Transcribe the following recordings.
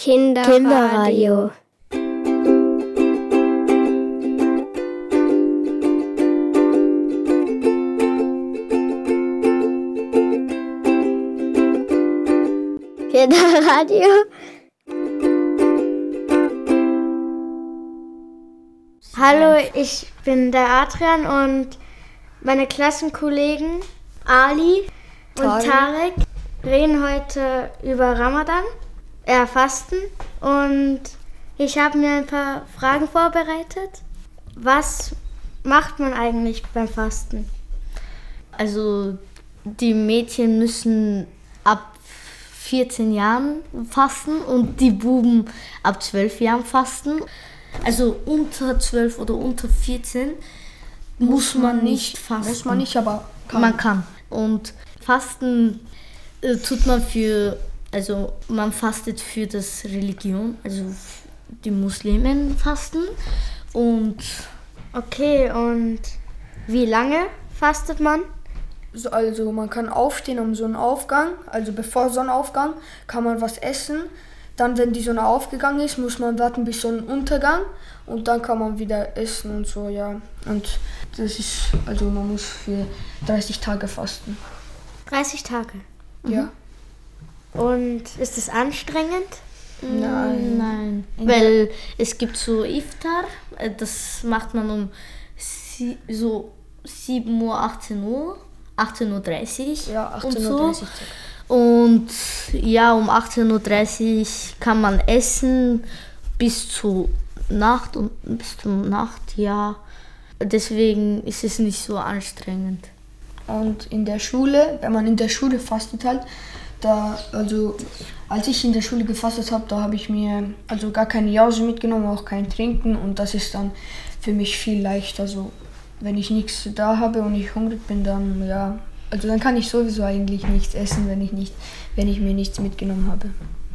Kinderradio. Kinderradio. Hallo, ich bin der Adrian und meine Klassenkollegen Ali und Tarek reden heute über Ramadan, Fasten, und ich habe mir ein paar Fragen vorbereitet. Was macht man eigentlich beim Fasten? Also die Mädchen müssen ab 14 Jahren fasten und die Buben ab 12 Jahren fasten. Also unter 12 oder unter 14 muss man nicht fasten. Muss man nicht, aber kann. Man kann. Und Fasten tut man man fastet für das Religion, also die Muslimen fasten. Und okay, und wie lange fastet man? Also man kann aufstehen um Sonnenaufgang, also bevor Sonnenaufgang kann man was essen. Dann, wenn die Sonne aufgegangen ist, muss man warten bis Sonnenuntergang und dann kann man wieder essen und so, ja. Und das ist, also man muss für 30 Tage fasten. 30 Tage? Ja. Und ist es anstrengend? Nein. Weil es gibt so Iftar, das macht man um 7 Uhr, 18 Uhr, 18.30 Uhr. Ja, 18.30 Uhr. So. Und ja, um 18.30 Uhr kann man essen bis zur Nacht, ja. Deswegen ist es nicht so anstrengend. Und in der Schule, wenn man in der Schule fastet halt, als ich in der Schule gefastet habe, da habe ich mir also gar keine Jause mitgenommen, auch kein Trinken, und das ist dann für mich viel leichter. Also wenn ich nichts da habe und ich hungrig bin, dann ja. Also dann kann ich sowieso eigentlich nichts essen, wenn ich mir nichts mitgenommen habe.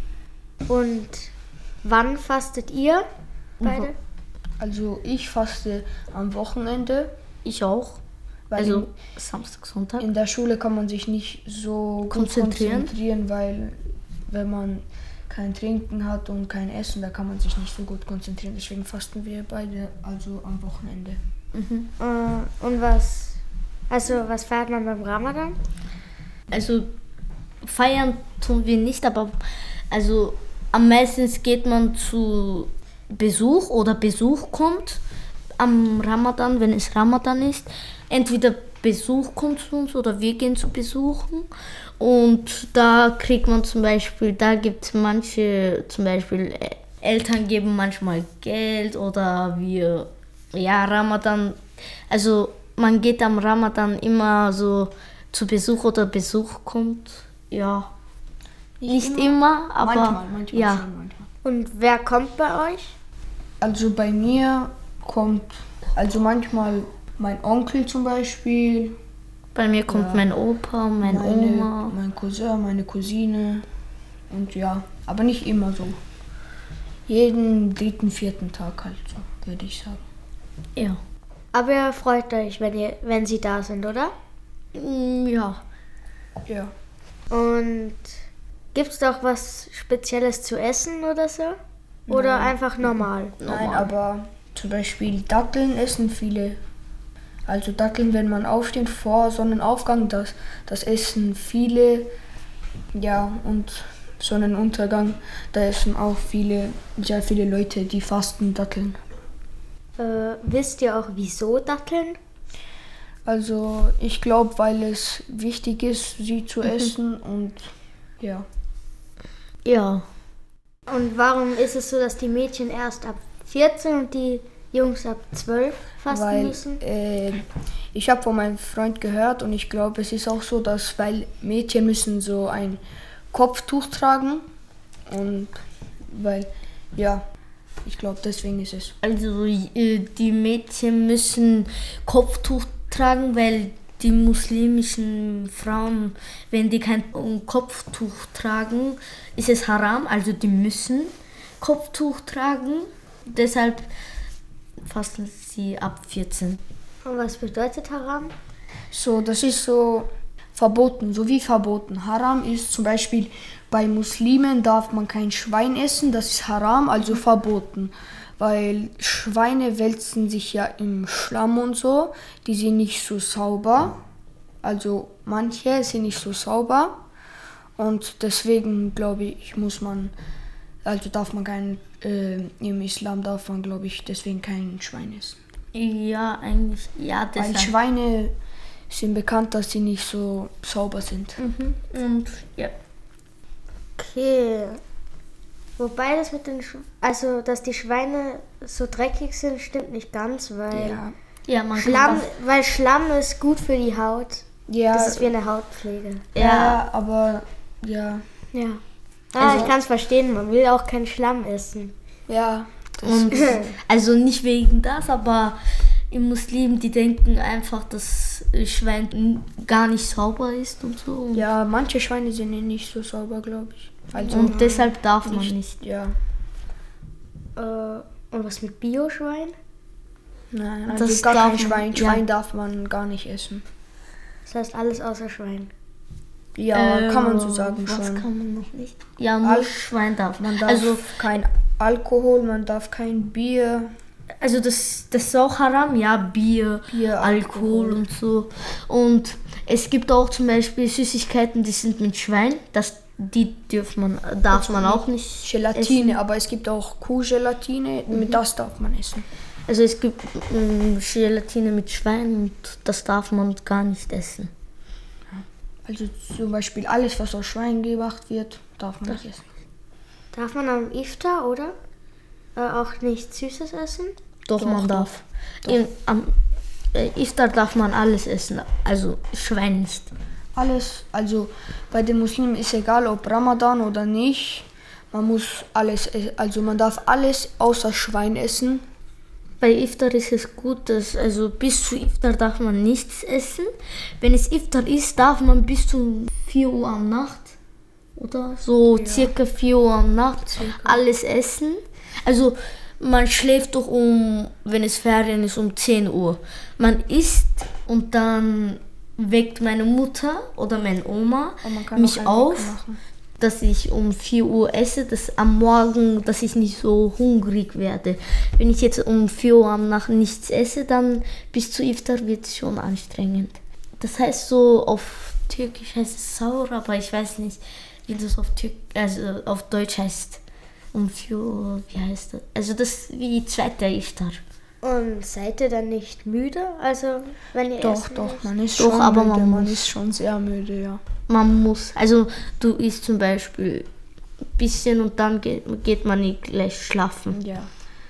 Und wann fastet ihr beide? Also ich faste am Wochenende. Ich auch. Also Samstag, Sonntag. In der Schule kann man sich nicht so gut konzentrieren, weil wenn man kein Trinken hat und kein Essen, da kann man sich nicht so gut konzentrieren. Deswegen fasten wir beide also am Wochenende. Mhm. Und was feiert man beim Ramadan? Also feiern tun wir nicht, aber also am meisten geht man zu Besuch oder Besuch kommt am Ramadan, wenn es Ramadan ist. Entweder Besuch kommt zu uns oder wir gehen zu Besuchen. Und da kriegt man da gibt es manche, zum Beispiel Eltern geben manchmal Geld oder Ramadan. Also man geht am Ramadan immer so zu Besuch oder Besuch kommt, ja. Nicht immer, aber manchmal ja. Schon, manchmal. Und wer kommt bei euch? Also bei mir kommt manchmal mein Onkel zum Beispiel. Bei mir kommt mein Opa, meine Oma. Mein Cousin, meine Cousine. Und ja, aber nicht immer so. Jeden 3., 4. Tag halt so, würde ich sagen. Ja. Aber ihr freut euch, wenn sie da sind, oder? Ja. Ja. Und gibt's doch was Spezielles zu essen oder so? Oder einfach normal? Nein, aber zum Beispiel Datteln essen viele. Also Datteln, wenn man aufsteht vor Sonnenaufgang, das essen viele. Ja, und Sonnenuntergang, da essen auch sehr viele Leute, die fasten Datteln. Wisst ihr auch, wieso Datteln? Also ich glaube, weil es wichtig ist, sie zu essen und ja. Ja. Und warum ist es so, dass die Mädchen erst ab 14 und die Jungs ab 12 fasten müssen? Ich habe von meinem Freund gehört und ich glaube, es ist auch so, weil Mädchen müssen so ein Kopftuch tragen und ich glaube, deswegen ist es. Also die Mädchen müssen Kopftuch tragen, weil die muslimischen Frauen, wenn die kein Kopftuch tragen, ist es haram, also die müssen Kopftuch tragen. Deshalb fasten sie ab 14. Und was bedeutet haram? So, das ist so, verboten, so wie verboten. Haram ist zum Beispiel, bei Muslimen darf man kein Schwein essen, das ist Haram, also verboten. Weil Schweine wälzen sich ja im Schlamm und so, die sind nicht so sauber. Also manche sind nicht so sauber. Und deswegen glaube ich, darf man im Islam darf man, glaube ich, deswegen kein Schwein essen. Ja, eigentlich, ja, Weil deshalb. Schweine sind bekannt, dass sie nicht so sauber sind. Und ja. Okay. Wobei das mit den also dass die Schweine so dreckig sind, stimmt nicht ganz, weil Ja, man Schlamm ist gut für die Haut. Ja, Das ist wie eine Hautpflege. ja, aber ja. Ja. Also- Ich kann es verstehen, man will auch keinen Schlamm essen. Ja, Und also nicht wegen das, aber die Muslimen, die denken einfach, dass Schwein gar nicht sauber ist und so. Und, ja, manche Schweine sind nicht so sauber, glaube ich. Also und deshalb darf man nicht. Ja. Und was mit Bio-Schwein? Nein, Das also gar darf kein man- Schwein. ja. Schwein darf man gar nicht essen. Das heißt alles außer Schwein. Ja, kann man so sagen Was schon. kann man noch nicht? Ja, nur Al- Schwein darf. Man darf Also kein Alkohol, man darf kein Bier. Also das ist auch Haram, ja, Bier, Bier, Alkohol und so. Und es gibt auch zum Beispiel Süßigkeiten, die sind mit Schwein, die darf man auch nicht Gelatine, essen. aber es gibt auch Kuhgelatine, das darf man essen. Also es gibt Gelatine mit Schwein und das darf man gar nicht essen. Also zum Beispiel alles, was aus Schwein gemacht wird, darf man nicht essen. Darf man am Iftar, oder? Auch nichts Süßes essen? Doch, man darf. Am Iftar darf man alles essen, also Schwein nicht. Alles, also bei den Muslimen ist egal, ob Ramadan oder nicht. Man muss alles, also man darf alles außer Schwein essen. Bei Iftar ist es gut, dass also bis zu Iftar darf man nichts essen. Wenn es Iftar ist, darf man bis zu 4 Uhr am Nacht oder so circa 4 Uhr am Nacht alles essen. Also man schläft doch wenn es Ferien ist, um 10 Uhr. Man isst und dann weckt meine Mutter oder meine Oma Und man kann mich noch einen Wecker auf, machen. dass ich um 4 Uhr esse, dass am Morgen, dass ich nicht so hungrig werde. Wenn ich jetzt um 4 Uhr am Nacht nichts esse, dann bis zu Iftar wird es schon anstrengend. Das heißt so, auf Türkisch heißt es Sahur, aber ich weiß nicht, wie das auf Deutsch heißt. Um 4 Uhr, wie heißt das? Also das ist wie zweiter Iftar. Und seid ihr dann nicht müde? Also wenn ihr Doch, essen doch, müsst? man ist Doch, schon aber müde, man man muss. ist schon sehr müde, ja. Man muss, also du isst zum Beispiel ein bisschen und dann geht man nicht gleich schlafen. Ja.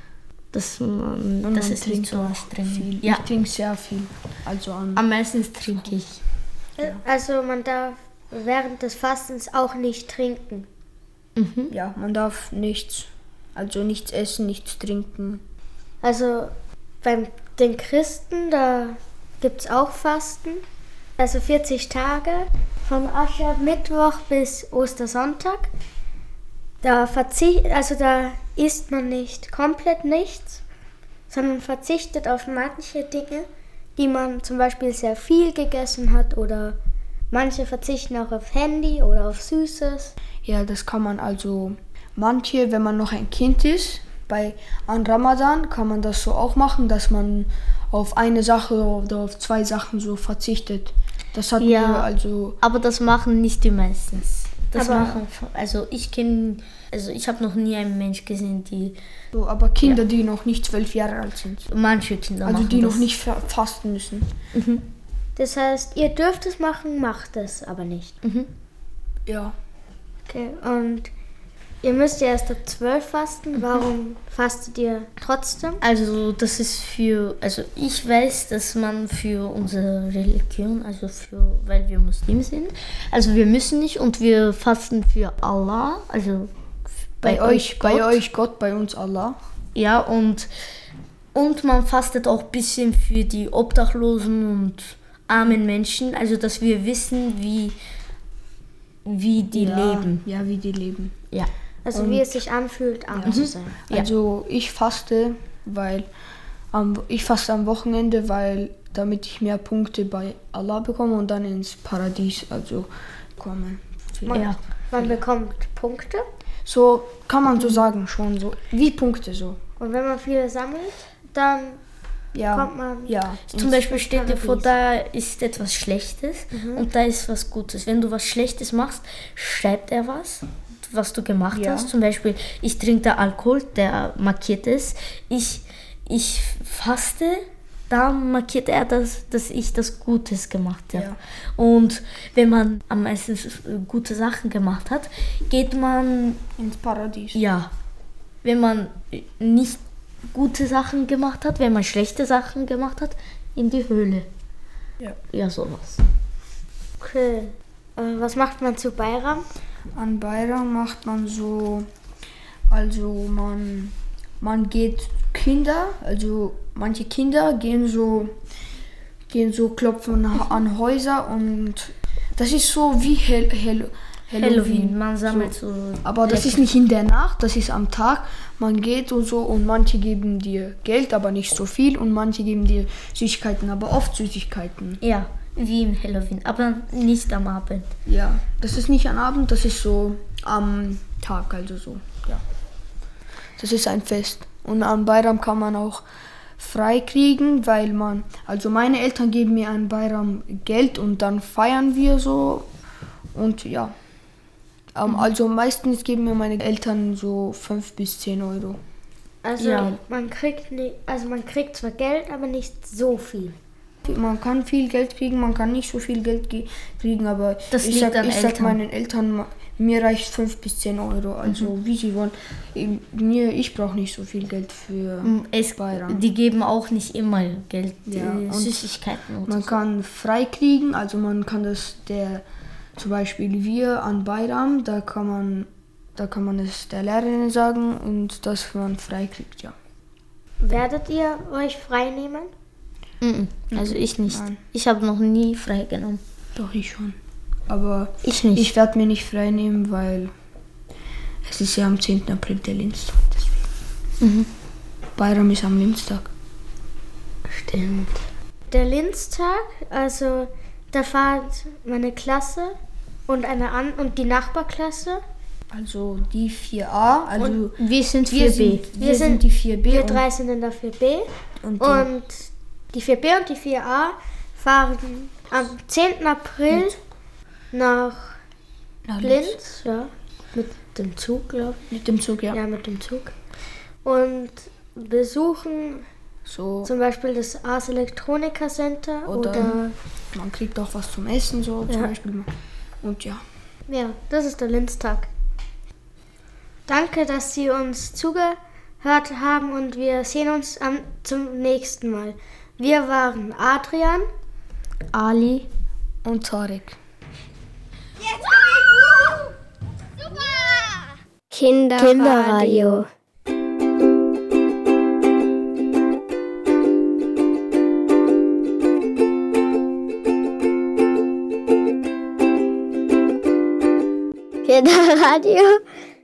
Das Und ist man nicht trinkt so auch anstrengend. viel. Ja, Ich trinke sehr viel. Also am meisten trinke ich. Also man darf während des Fastens auch nicht trinken. ja, man darf nichts essen, nichts trinken. Also bei den Christen, da gibt es auch Fasten. Also 40 Tage, vom Aschermittwoch bis Ostersonntag. Da isst man nicht komplett nichts, sondern verzichtet auf manche Dinge, die man zum Beispiel sehr viel gegessen hat, oder manche verzichten auch auf Handy oder auf Süßes. Ja, das kann man also, manche, wenn man noch ein Kind ist, an Ramadan kann man das so auch machen, dass man auf eine Sache oder auf 2 Sachen so verzichtet. Das hat Ja. mir also, Aber das machen nicht die meistens. Aber- Ich habe noch nie einen Mensch gesehen, so, aber Kinder, die noch nicht 12 Jahre alt sind. manche Kinder Also machen die das. noch nicht fasten müssen. Das heißt, ihr dürft es machen, macht es aber nicht. Ja. Okay, und ihr müsst ja erst ab 12 fasten. Warum fastet ihr trotzdem? Also das ist ich weiß, dass man für unsere Religion, weil wir Muslim sind, also wir müssen nicht und wir fasten für Allah, also Bei euch Gott, bei uns Allah. Ja, und man fastet auch ein bisschen für die Obdachlosen und armen Menschen, also dass wir wissen, wie die leben. Ja, wie die leben. Ja. Also wie es sich anfühlt, arm zu sein. Ja. Also ich faste, weil Ich faste am Wochenende, weil damit ich mehr Punkte bei Allah bekomme und dann ins Paradies also komme. Man bekommt Punkte. So kann man so sagen, schon so wie Punkte so. Und wenn man viele sammelt, dann kommt man... Ja. Zum Beispiel steht dir vor, da ist etwas Schlechtes und da ist was Gutes. Wenn du was Schlechtes machst, schreibt er was du gemacht hast. Zum Beispiel, ich trinke da Alkohol, der markiert es. Ich faste, da markiert er, dass ich das Gutes gemacht habe. Ja. Und wenn man am meisten gute Sachen gemacht hat, geht man... ins Paradies. Ja. Wenn man nicht gute Sachen gemacht hat, wenn man schlechte Sachen gemacht hat, in die Höhle. Ja, sowas. Okay. Was macht man zu Bayram? An Bayram macht man so, also man geht manche Kinder gehen so klopfen an Häuser und das ist so wie Halloween. Man sammelt so. Aber das ist nicht in der Nacht, das ist am Tag. Man geht und so und manche geben dir Geld, aber nicht so viel und manche geben dir Süßigkeiten, aber oft Süßigkeiten. Ja, wie im Halloween, aber nicht am Abend. Ja, das ist nicht am Abend, das ist so am Tag, also so, ja. Das ist ein Fest. Und an Bayram kann man auch frei kriegen, weil meine Eltern geben mir an Bayram Geld und dann feiern wir so und ja. Also meistens geben mir meine Eltern so 5 bis 10 Euro. Also man kriegt zwar Geld, aber nicht so viel. Man kann viel Geld kriegen, man kann nicht so viel Geld kriegen, aber ich sag meinen Eltern, mir reicht 5 bis 10 Euro, also wie sie wollen. Ich brauche nicht so viel Geld für Bayram. Die geben auch nicht immer Geld, Süßigkeiten. Und man kann frei kriegen, also man kann zum Beispiel wir an Bayram, da kann man es der Lehrerin sagen und dass man frei kriegt, ja. Werdet ihr euch frei nehmen? Also ich nicht. Nein. Ich habe noch nie frei genommen. Doch, ich schon. Aber ich nicht. Ich werde mir nicht frei nehmen, weil es ist ja am 10. April der Linstag. Deswegen. Bayram ist am Linstag. Stimmt. Der Linstag, also da fahrt meine Klasse und die Nachbarklasse. Also die 4a, also und wir sind 4b. Wir sind die 4b. Wir 3 sind in der 4b. Und die 4b und die 4a fahren am 10. April nach Linz. Ja, mit dem Zug, glaube ich. Mit dem Zug, ja. Ja, mit dem Zug. Und besuchen zum Beispiel das Ars Electronica Center. Oder man kriegt auch was zum Essen, so zum Beispiel. Und ja. Ja, das ist der Linztag. Danke, dass Sie uns zugehört haben und wir sehen uns zum nächsten Mal. Wir waren Adrian, Ali und Tarek. Jetzt komm ich! Super! Kinderradio. Kinderradio